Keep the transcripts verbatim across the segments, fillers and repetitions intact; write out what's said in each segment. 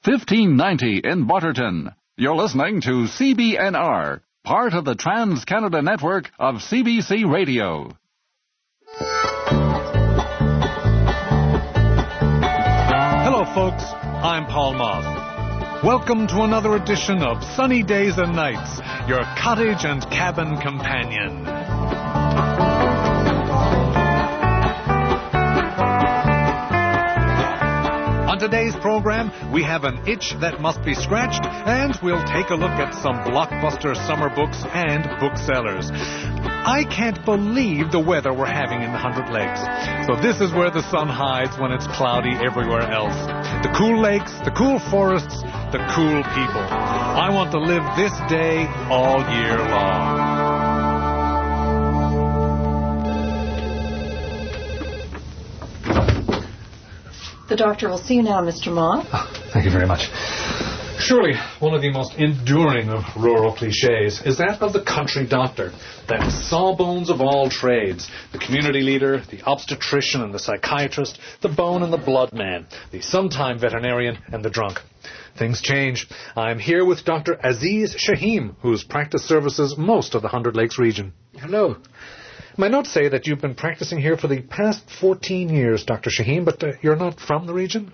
fifteen ninety in Butterton. You're listening to C B N R, part of the Trans-Canada Network of C B C Radio. Hello, folks. I'm Paul Moss. Welcome to another edition of Sunny Days and Nights, your cottage and cabin companion. On today's program, we have an itch that must be scratched, and we'll take a look at some blockbuster summer books and booksellers. I can't believe the weather we're having in the Hundred Lakes. So this is where the sun hides when it's cloudy everywhere else. The cool lakes, the cool forests, the cool people. I want to live this day all year long. The doctor will see you now, Mister Moss. Oh, thank you very much. Surely one of the most enduring of rural cliches is that of the country doctor, that sawbones of all trades, the community leader, the obstetrician and the psychiatrist, the bone and the blood man, the sometime veterinarian and the drunk. Things change. I'm here with Doctor Aziz Shahim, whose practice services most of the Hundred Lakes region. Hello. My notes say that you've been practicing here for the past fourteen years, Doctor Shahim, but uh, you're not from the region?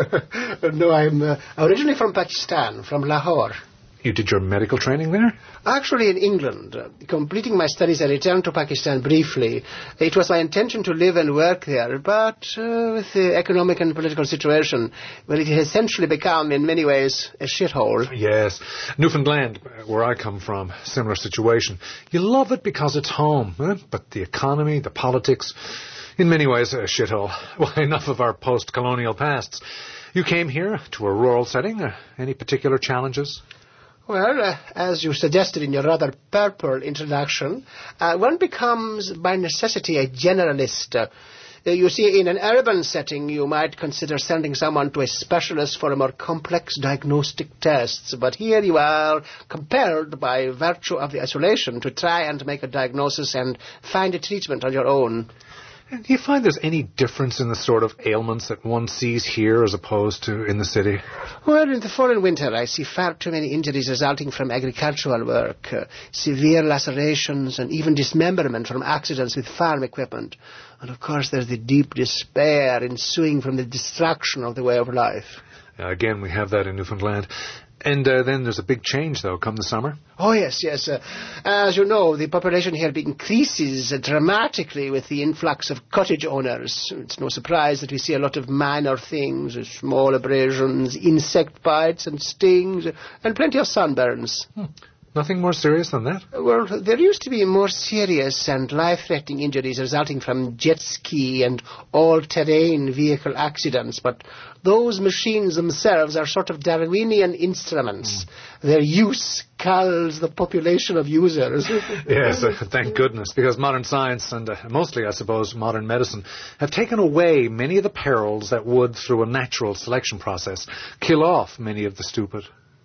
No, I'm uh, originally from Pakistan, from Lahore. You did your medical training there? Actually in England. Uh, completing my studies, I returned to Pakistan briefly. It was my intention to live and work there, but uh, with the economic and political situation, well, it has essentially become, in many ways, a shithole. Yes. Newfoundland, where I come from, similar situation. You love it because it's home, eh? But the economy, the politics, in many ways, a shithole. Well, enough of our post-colonial pasts. You came here to a rural setting. Uh, any particular challenges? Well, uh, as you suggested in your rather purple introduction, uh, one becomes by necessity a generalist. Uh, you see, in an urban setting, you might consider sending someone to a specialist for a more complex diagnostic tests. But here you are compelled by virtue of the isolation to try and make a diagnosis and find a treatment on your own. Do you find there's any difference in the sort of ailments that one sees here as opposed to in the city? Well, in the fall and winter, I see far too many injuries resulting from agricultural work, uh, severe lacerations, and even dismemberment from accidents with farm equipment. And, of course, there's the deep despair ensuing from the destruction of the way of life. Uh, again, we have that in Newfoundland. And uh, then there's a big change, though, come the summer. Oh, yes, yes. Uh, as you know, the population here increases uh, dramatically with the influx of cottage owners. It's no surprise that we see a lot of minor things, uh, small abrasions, insect bites and stings, uh, and plenty of sunburns. Hmm. Nothing more serious than that? Well, there used to be more serious and life-threatening injuries resulting from jet ski and all-terrain vehicle accidents, but those machines themselves are sort of Darwinian instruments. Mm. Their use culls the population of users. Yes, uh, thank goodness, because modern science, and uh, mostly, I suppose, modern medicine, have taken away many of the perils that would, through a natural selection process, kill off many of the stupid.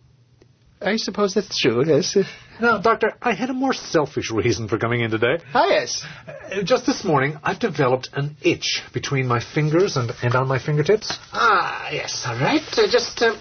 I suppose that's true, yes. Now, Doctor, I had a more selfish reason for coming in today. Ah, yes. Uh, just this morning, I've developed an itch between my fingers and, and on my fingertips. Ah, yes, all right. Uh, just uh,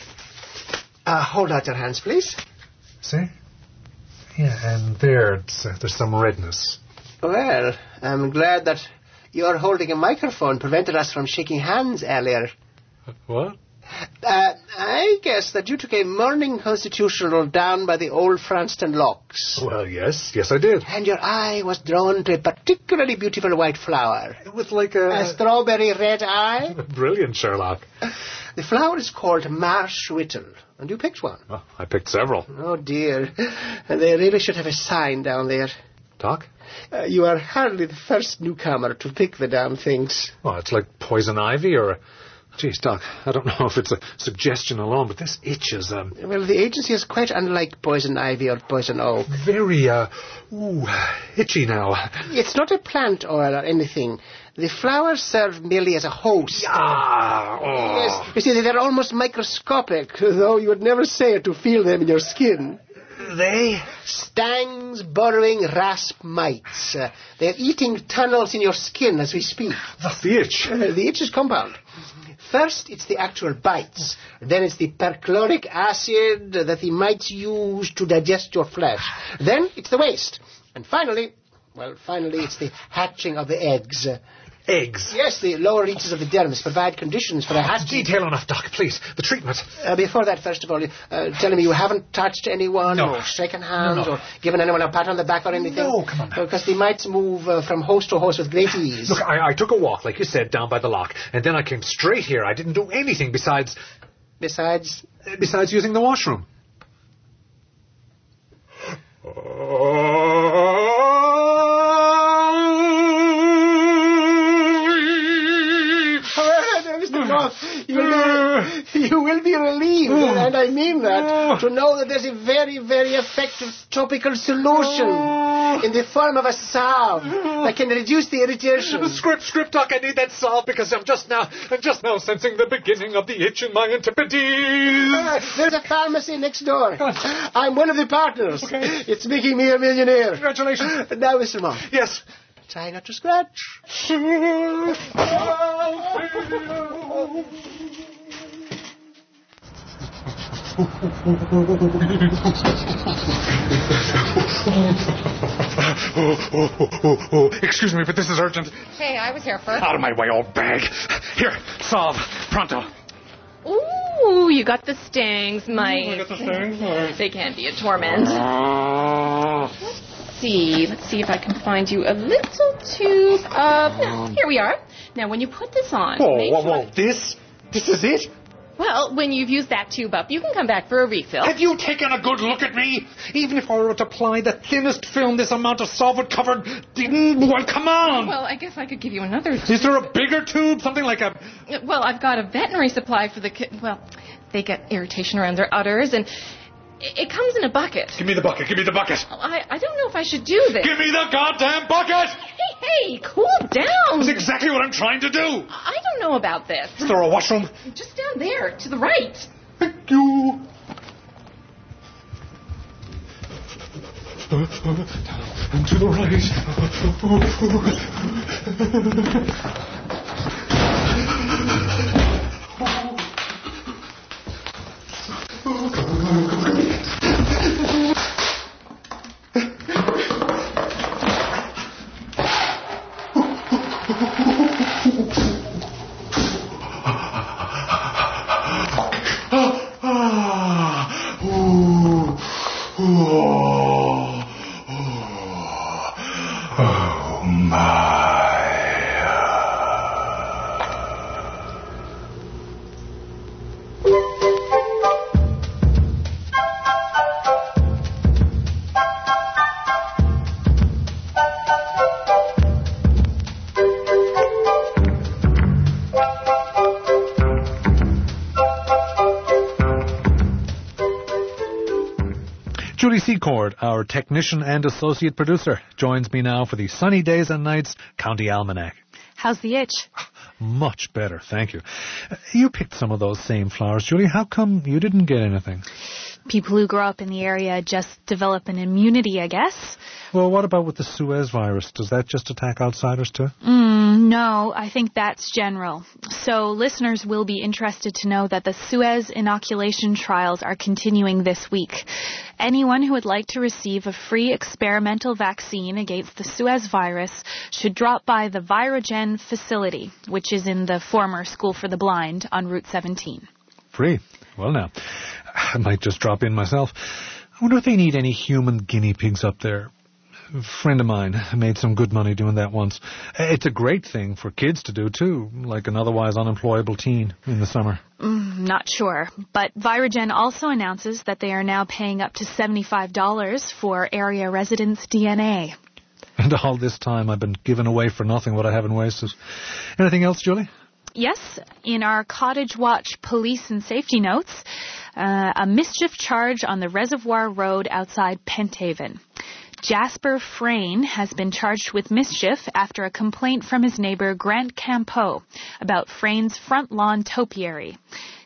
uh, hold out your hands, please. See? Yeah, and there, it's, uh, there's some redness. Well, I'm glad that your holding a microphone prevented us from shaking hands earlier. What? Uh, I guess that you took a morning constitutional down by the old Franston locks. Well, yes, yes I did. And your eye was drawn to a particularly beautiful white flower. With like a... A strawberry red eye? Brilliant, Sherlock. The flower is called marsh whittle, and you picked one. Well, I picked several. Oh, dear. They really should have a sign down there. Doc? Uh, you are hardly the first newcomer to pick the damn things. Well, it's like poison ivy or... Geez, Doc, I don't know if it's a suggestion alone, but this itches, um... Well, the agency is quite unlike poison ivy or poison oak. Very, uh, ooh, itchy now. It's not a plant oil or anything. The flowers serve merely as a host. Ah, oh. Yes, you see, they're almost microscopic, though you would never say it to feel them in your skin. are they? Stangs burrowing rasp mites. Uh, they're eating tunnels in your skin as we speak. That's the itch. Uh, the itch is compound. First, it's the actual bites. Then it's the perchloric acid that the mites use to digest your flesh. Then it's the waste. And finally, well, finally it's the hatching of the eggs. Eggs? Yes, the lower reaches of the dermis provide conditions for a hatching. Detail enough, Doc, please. The treatment. Uh, before that, first of all, uh, tell me you haven't touched anyone No. or shaken hands No, no. or given anyone a pat on the back or anything? No, come on now. Because they might move uh, from host to host with great ease. Look, I, I took a walk, like you said, down by the lock, and then I came straight here. I didn't do anything besides... Besides? Besides using the washroom. Mister Moth, you will be, you will be relieved, and, and I mean that, to know that there's a very, very effective topical solution in the form of a salve that can reduce the irritation. Script, script, Doc, I need that solved because I'm just now, I'm just now sensing the beginning of the itch in my antipodes. Uh, there's a pharmacy next door. I'm one of the partners. Okay. It's making me a millionaire. Congratulations. Now, Mister Moth. Yes. Try not to scratch. Oh, oh, oh, oh, oh. Excuse me, but this is urgent. Hey, I was here first. Out of my way, old bag. Here, solve. Pronto. Ooh, you got the stings, Mike. I got the thing. They can be a torment. Oh. Let's see. Let's see if I can find you a little tube of... No, here we are. Now, when you put this on... Whoa, make whoa, sure- whoa. This? This is it? Well, when you've used that tube up, you can come back for a refill. Have you taken a good look at me? Even if I were to apply the thinnest film this amount of solvent covered... Well, come on! Well, I guess I could give you another... Is there a bigger tube? Something like a... Well, I've got a veterinary supply for the... ki- Well, they get irritation around their udders, and it it comes in a bucket. Give me the bucket. Give me the bucket. Well, I, I don't know if I should do this. Give me the goddamn bucket! Hey, hey, cool down. That's exactly what I'm trying to do. I don't know about this. Is there a washroom? Just down there, to the right. Thank you. And to the Oh, my. Julie Secord, our technician and associate producer, joins me now for the Sunny Days and Nights County Almanac. How's the itch? Much better, thank you. Uh, You picked some of those same flowers, Julie. How come you didn't get anything? People who grow up in the area just develop an immunity, I guess. Well, what about with the Suez virus? Does that just attack outsiders too? Mm, no, I think that's general. So listeners will be interested to know that the Suez inoculation trials are continuing this week. Anyone who would like to receive a free experimental vaccine against the Suez virus should drop by the Virogen facility, which is in the former School for the Blind on Route seventeen. Free? Well, now, I might just drop in myself. I wonder if they need any human guinea pigs up there. A friend of mine made some good money doing that once. It's a great thing for kids to do, too, like an otherwise unemployable teen in the summer. Mm, not sure. But Virogen also announces that they are now paying up to seventy-five dollars for area residents' D N A. And all this time I've been giving away for nothing what I haven't wasted. Anything else, Julie? Yes, in our Cottage Watch police and safety notes, uh, a mischief charge on the Reservoir Road outside Penthaven. Jasper Frayne has been charged with mischief after a complaint from his neighbor Grant Campeau about Frayne's front lawn topiary.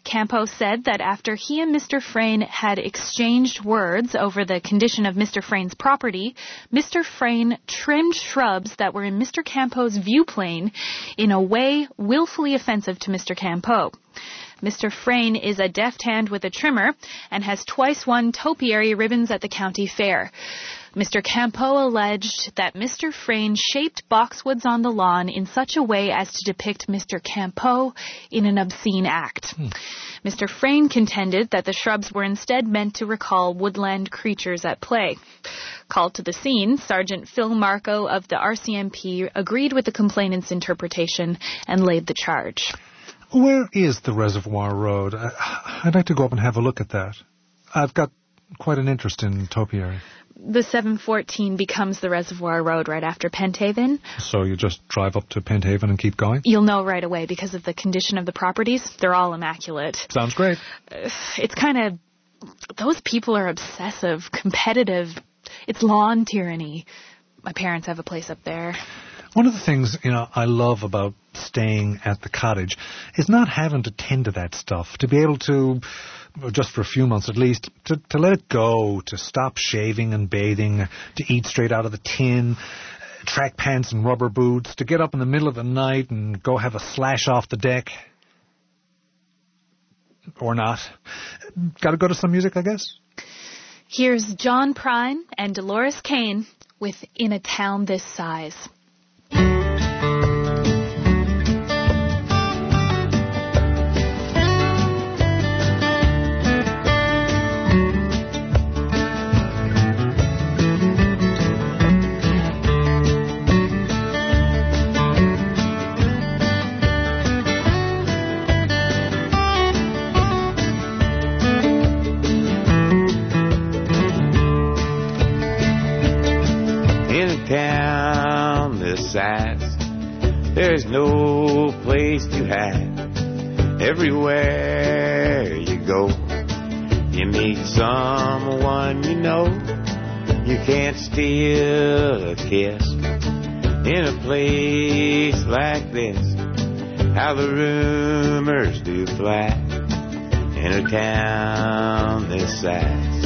Campeau said that after he and Mister Frayne had exchanged words over the condition of Mister Frayne's property, Mister Frayne trimmed shrubs that were in Mister Campeau's viewplane in a way willfully offensive to Mister Campeau. Mister Frayne is a deft hand with a trimmer and has twice won topiary ribbons at the county fair. Mister Campeau alleged that Mister Frayne shaped boxwoods on the lawn in such a way as to depict Mister Campeau in an obscene act. Hmm. Mister Frayne contended that the shrubs were instead meant to recall woodland creatures at play. Called to the scene, Sergeant Phil Marco of the R C M P agreed with the complainant's interpretation and laid the charge. Where is the Reservoir Road? I'd like to go up and have a look at that. I've got quite an interest in topiary. The seven fourteen becomes the Reservoir Road right after Penthaven. So you just drive up to Penthaven and keep going? You'll know right away because of the condition of the properties. They're all immaculate. Sounds great. It's kind of... Those people are obsessive, competitive. It's lawn tyranny. My parents have a place up there. One of the things, you know, I love about staying at the cottage is not having to tend to that stuff, to be able to, just for a few months at least, to, to let it go, to stop shaving and bathing, to eat straight out of the tin, track pants and rubber boots, to get up in the middle of the night and go have a slash off the deck. Or not. Got to go to some music, I guess? Here's John Prine and Dolores Kane with In a Town This Size. There's no place to hide. Everywhere you go, you meet someone you know. You can't steal a kiss in a place like this. How the rumors do fly in a town this size.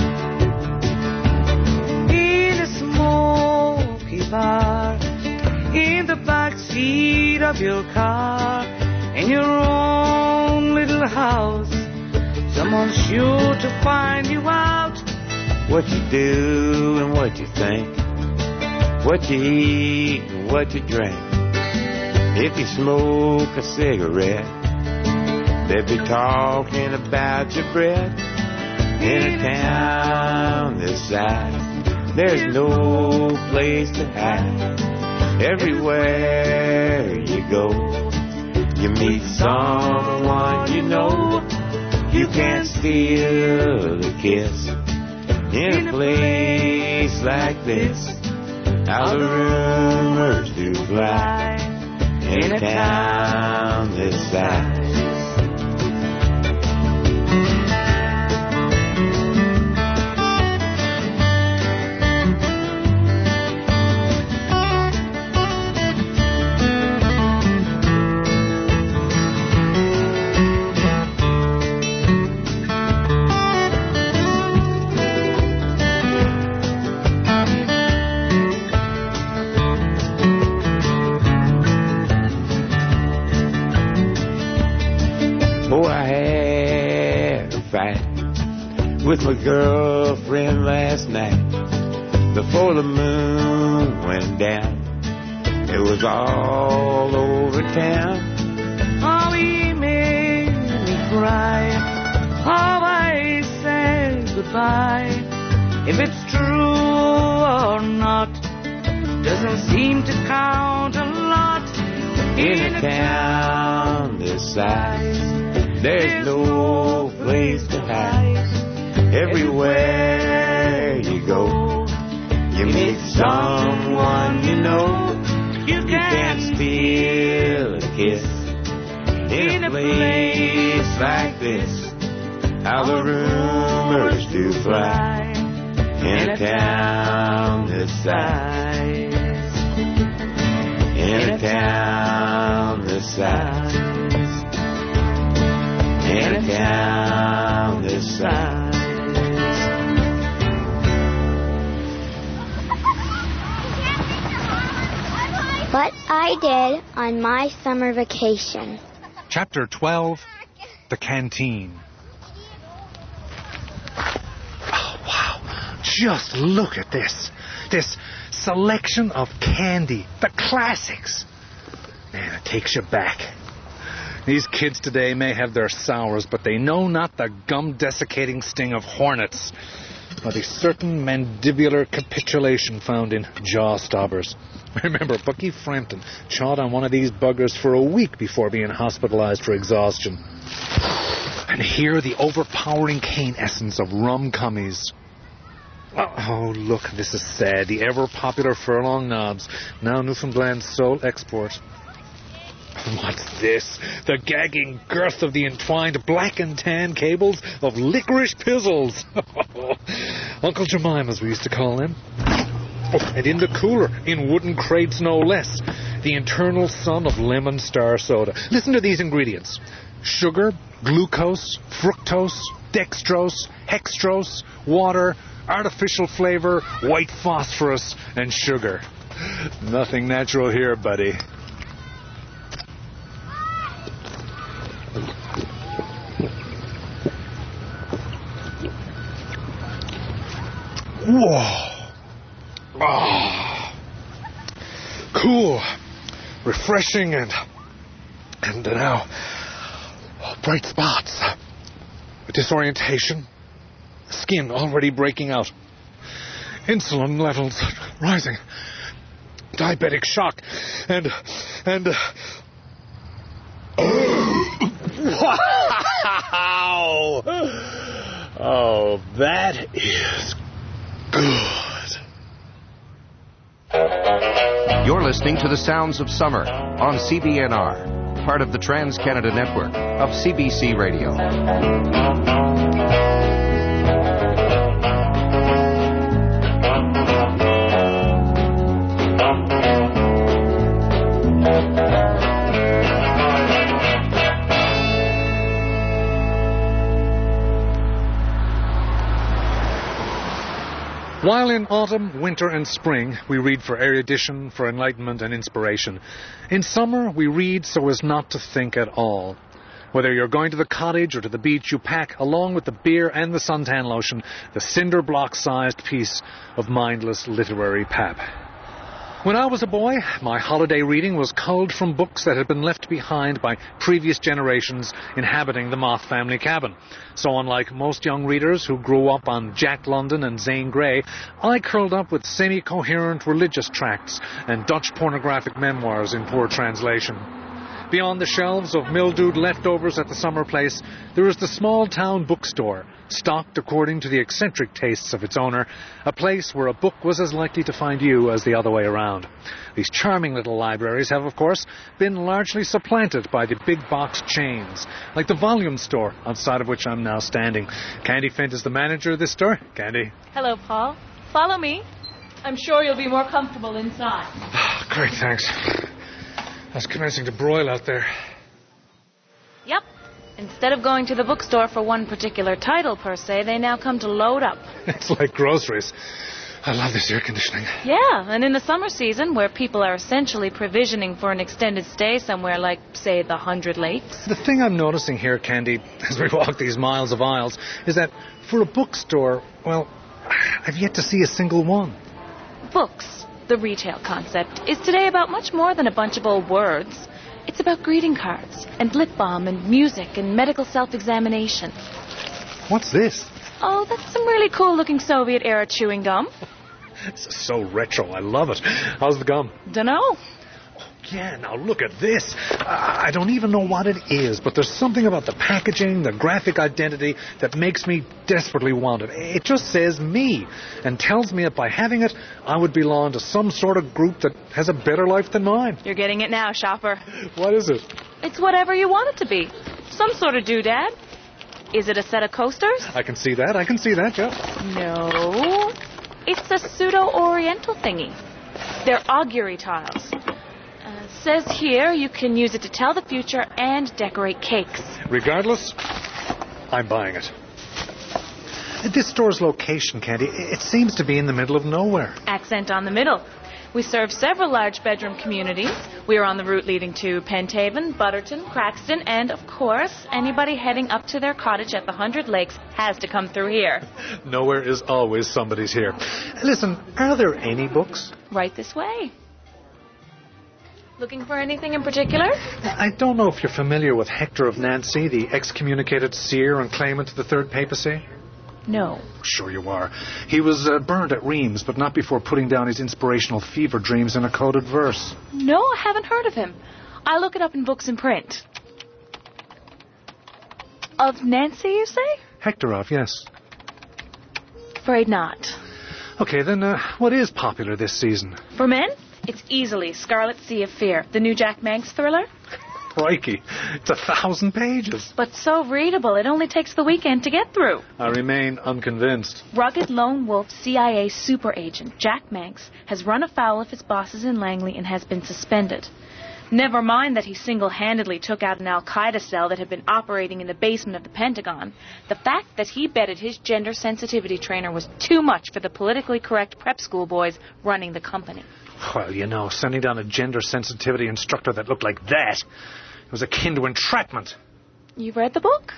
In a smoky bar, in the back seat of your car, in your own little house, someone's sure to find you out. What you do and what you think, what you eat and what you drink. If you smoke a cigarette, they'll be talking about your breath. In a town this size, there's no place to hide. Everywhere you go, you meet someone you know. You can't steal a kiss in a place like this. How the rumors do fly in a town this size. With my girlfriend last night, before the moon went down, it was all over town. Oh, he made me cry. Oh, I said goodbye. If it's true or not, doesn't seem to count a lot. In a town this size, there's no place to hide. Everywhere you go, you meet someone you know. You can't steal a kiss in a place like this. How the rumors do fly in a town this size. In a town this size. and count the signs. What I did on my summer vacation. Chapter twelve, The Canteen. Oh, wow. Just look at this. This selection of candy. The classics. Man, it takes you back. These kids today may have their sours, but they know not the gum-desiccating sting of hornets, or the certain mandibular capitulation found in jaw stoppers. Remember, Bucky Frampton chawed on one of these buggers for a week before being hospitalized for exhaustion. And here, the overpowering cane essence of rum cummies. Oh, look, this is sad. The ever-popular furlong knobs, now Newfoundland's sole export. What's this? The gagging girth of the entwined black and tan cables of licorice pizzles. Uncle Jemima, we used to call him. Oh, and in the cooler, in wooden crates no less, the internal sun of lemon star soda. Listen to these ingredients. Sugar, glucose, fructose, dextrose, hextrose, water, artificial flavor, white phosphorus, and sugar. Nothing natural here, buddy. Whoa. Oh. Cool, refreshing, and and now oh, bright spots, disorientation, skin already breaking out, insulin levels rising, diabetic shock, and and uh, wow! Oh, that is good. You're listening to the Sounds of Summer on C B N R, part of the Trans-Canada Network of C B C Radio. While in autumn, winter, and spring, we read for erudition, for enlightenment and inspiration. In summer, we read so as not to think at all. Whether you're going to the cottage or to the beach, you pack, along with the beer and the suntan lotion, the cinder block-sized piece of mindless literary pap. When I was a boy, my holiday reading was culled from books that had been left behind by previous generations inhabiting the Moth family cabin. So unlike most young readers who grew up on Jack London and Zane Grey, I curled up with semi-coherent religious tracts and Dutch pornographic memoirs in poor translation. Beyond the shelves of mildewed leftovers at the summer place, there is the small-town bookstore, stocked according to the eccentric tastes of its owner, a place where a book was as likely to find you as the other way around. These charming little libraries have, of course, been largely supplanted by the big-box chains, like the volume store outside of which I'm now standing. Candy Fint is the manager of this store. Candy. Hello, Paul. Follow me. I'm sure you'll be more comfortable inside. Great, thanks. I was commencing to broil out there. Yep. Instead of going to the bookstore for one particular title, per se, they now come to load up. It's like groceries. I love this air conditioning. Yeah, and in the summer season, where people are essentially provisioning for an extended stay somewhere like, say, the Hundred Lakes. The thing I'm noticing here, Candy, as we walk these miles of aisles, is that for a bookstore, well, I've yet to see a single one. Books, the retail concept, is today about much more than a bunch of old words. It's about greeting cards, and lip balm, and music, and medical self-examination. What's this? Oh, that's some really cool-looking Soviet-era chewing gum. It's so retro. I love it. How's the gum? Dunno. Oh, yeah, now look at this. I don't even know what it is, but there's something about the packaging, the graphic identity, that makes me desperately want it. It just says me, and tells me that by having it, I would belong to some sort of group that has a better life than mine. You're getting it now, shopper. What is it? It's whatever you want it to be. Some sort of doodad. Is it a set of coasters? I can see that. I can see that, yeah. No. It's a pseudo-oriental thingy. They're augury tiles. Uh, says here you can use it to tell the future and decorate cakes. Regardless, I'm buying it. This store's location, Candy, it seems to be in the middle of nowhere. Accent on the middle. We serve several large bedroom communities. We are on the route leading to Penthaven, Butterton, Craxton, and, of course, anybody heading up to their cottage at the Hundred Lakes has to come through here. Nowhere is always somebody's here. Listen, are there any books? Right this way. Looking for anything in particular? I don't know if you're familiar with Hector of Nancy, the excommunicated seer and claimant to the Third Papacy. No. Sure you are. He was uh, burned at Rheims, but not before putting down his inspirational fever dreams in a coded verse. No, I haven't heard of him. I'll look it up in books in print. Of Nancy, you say? Hector of, yes. Afraid not. Okay, then uh, what is popular this season? For men, it's easily Scarlet Sea of Fear, the new Jack Manx thriller. Crikey, it's a thousand pages. But so readable, it only takes the weekend to get through. I remain unconvinced. Rugged lone wolf C I A super agent Jack Manx has run afoul of his bosses in Langley and has been suspended. Never mind that he single-handedly took out an Al-Qaeda cell that had been operating in the basement of the Pentagon. The fact that he betted his gender sensitivity trainer was too much for the politically correct prep school boys running the company. Well, you know, sending down a gender sensitivity instructor that looked like that, it was akin to entrapment. You've read the book?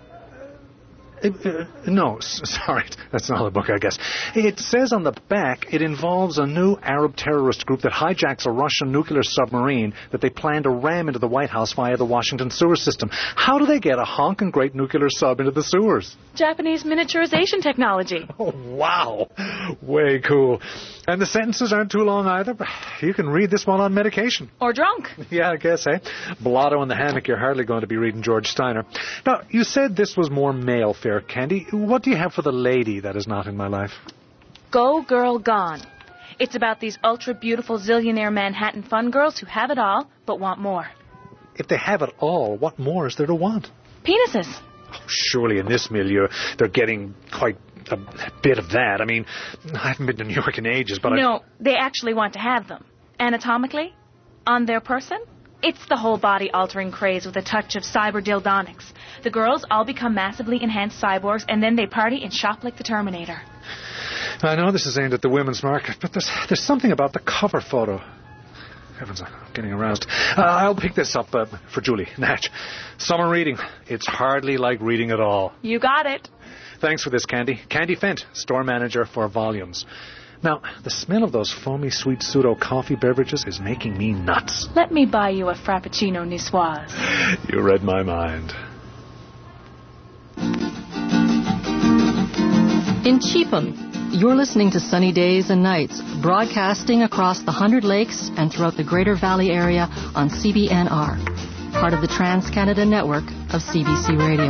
Uh, uh, no, s- sorry, that's not the book, I guess. It says on the back it involves a new Arab terrorist group that hijacks a Russian nuclear submarine that they plan to ram into the White House via the Washington sewer system. How do they get a honking great nuclear sub into the sewers? Japanese miniaturization technology. Oh, wow. Way cool. And the sentences aren't too long either. You can read this one on medication. Or drunk. Yeah, I guess, eh? Blotto in the hammock, you're hardly going to be reading George Steiner. Now, you said this was more male fare, Candy. What do you have for the lady that is not in my life? Go Girl Gone. It's about these ultra-beautiful zillionaire Manhattan fun girls who have it all, but want more. If they have it all, what more is there to want? Penises. Oh, surely in this milieu, they're getting quite a bit of that. I mean, I haven't been to New York in ages, but No, I... they actually want to have them. Anatomically, on their person, it's the whole body-altering craze with a touch of cyber dildonics. The girls all become massively enhanced cyborgs, and then they party and shop like the Terminator. I know this is aimed at the women's market, but there's, there's something about the cover photo. Heavens, I'm getting aroused. Uh, I'll pick this up uh, for Julie, Natch. Summer reading. It's hardly like reading at all. You got it. Thanks for this, Candy. Candy Fent, store manager for Volumes. Now, the smell of those foamy, sweet pseudo coffee beverages is making me nuts. Let me buy you a Frappuccino Niçoise. You read my mind. In Cheapham, you're listening to Sunny Days and Nights, broadcasting across the Hundred Lakes and throughout the Greater Valley area on C B N R, part of the Trans-Canada Network of C B C Radio.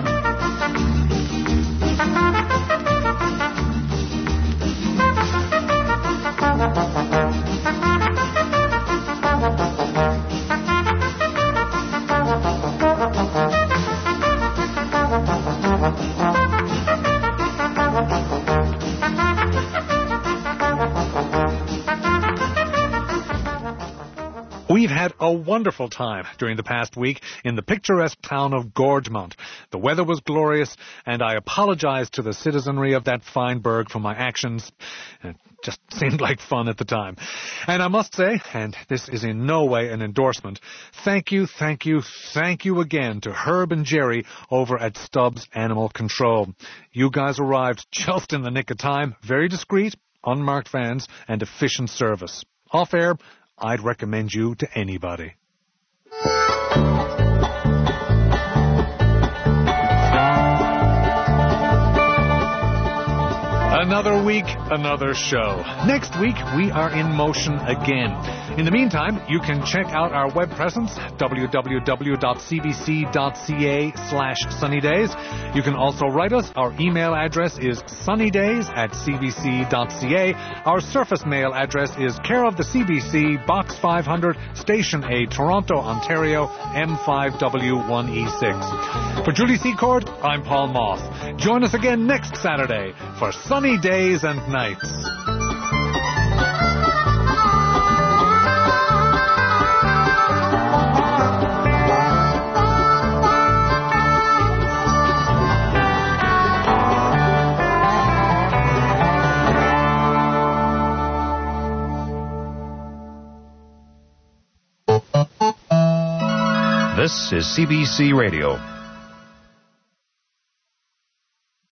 We've had a wonderful time during the past week in the picturesque town of Gorgemont. The weather was glorious, and I apologize to the citizenry of that fine burg for my actions. It just seemed like fun at the time. And I must say, and this is in no way an endorsement, thank you, thank you, thank you again to Herb and Jerry over at Stubbs Animal Control. You guys arrived just in the nick of time, very discreet, unmarked vans, and efficient service. Off air, I'd recommend you to anybody. Another week, another show. Next week, we are in motion again. In the meantime, you can check out our web presence, w w w dot c b c dot c a slash sunnydays. You can also write us. Our email address is sunnydays at c b c dot c a. Our surface mail address is care of the C B C, Box five hundred, Station A, Toronto, Ontario, M five W one E six. For Julie Secord, I'm Paul Moss. Join us again next Saturday for Sunny Days and Nights. This is C B C Radio.